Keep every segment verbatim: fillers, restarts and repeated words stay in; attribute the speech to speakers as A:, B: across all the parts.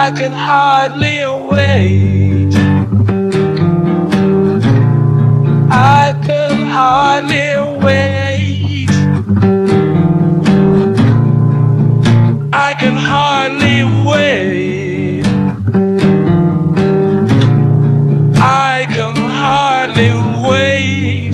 A: I can hardly wait. I can hardly wait. I can hardly wait. I can hardly wait.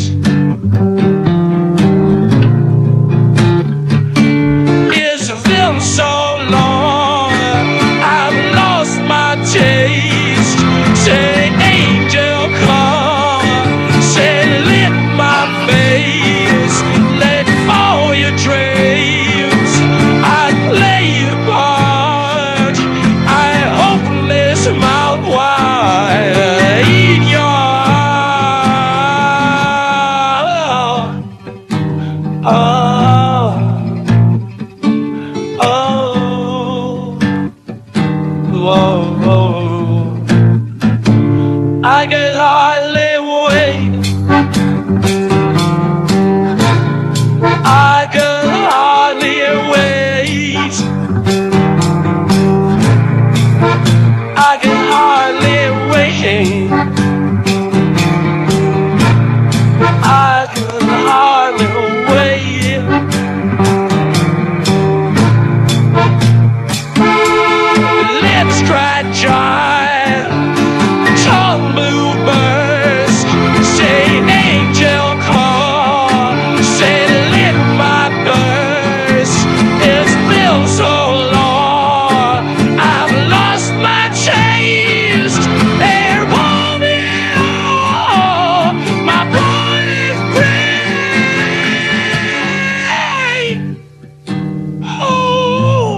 A: It's been so long, I've lost my taste. Say, angel, come. Say, lift my face. Let fall your dreams. I play your part. I hopeless mouth wide. Eat your heart. Oh, oh, whoa, whoa. I can hardly wait. I can hardly wait. I can hardly wait. I can hardly wait. Let's try jive, tongue blue burst. Say, angel, come. Say, lit my burst. It's been so long, I've lost my taste. Hey, Romeo, my boy is great. Oh,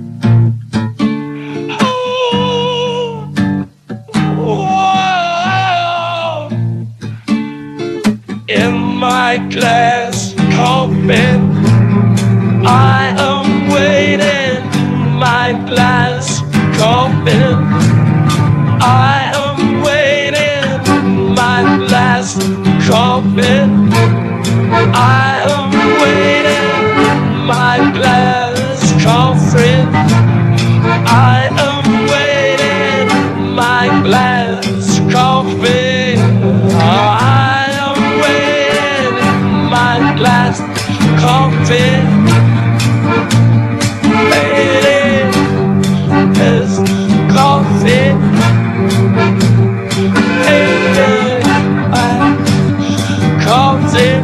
A: oh, whoa. In my glass coffin, I am waiting. My glass coffin, I am waiting. My glass coffin, I am waiting. My glass coffin, I am waiting. My glass coffin, I am waiting. My glass coffin, waiting. This coffin, waiting. My coffin.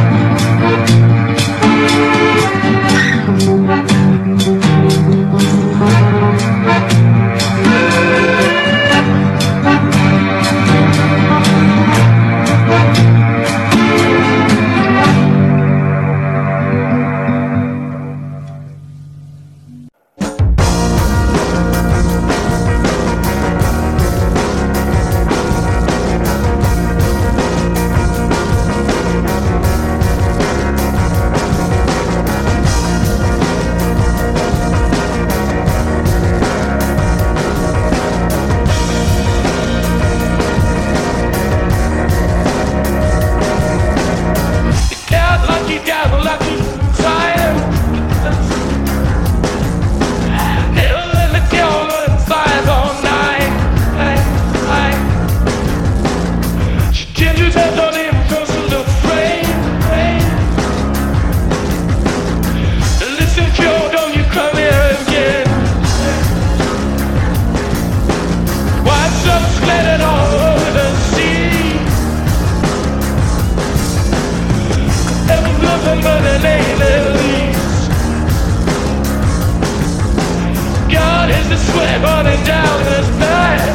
A: God is the sweat running down his back.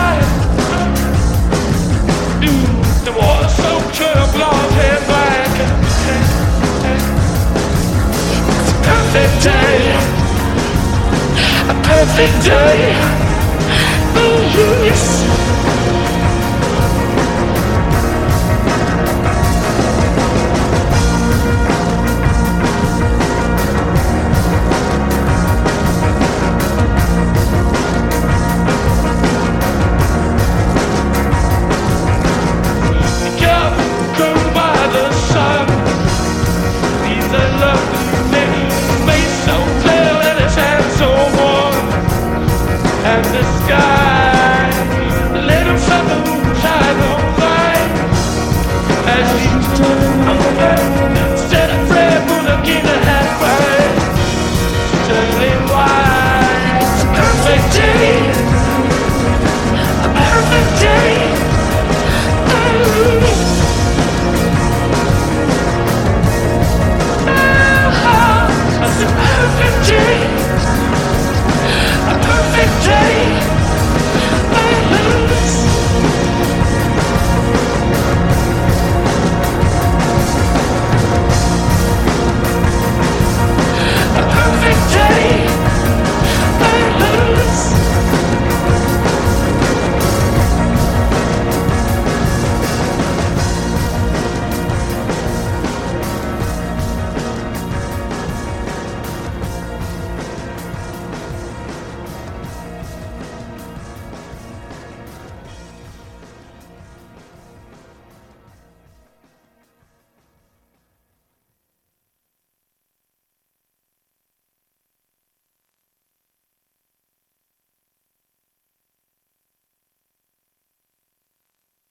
A: The water soaked to the blonde hair back. It's a perfect day, a perfect day. Oh yes.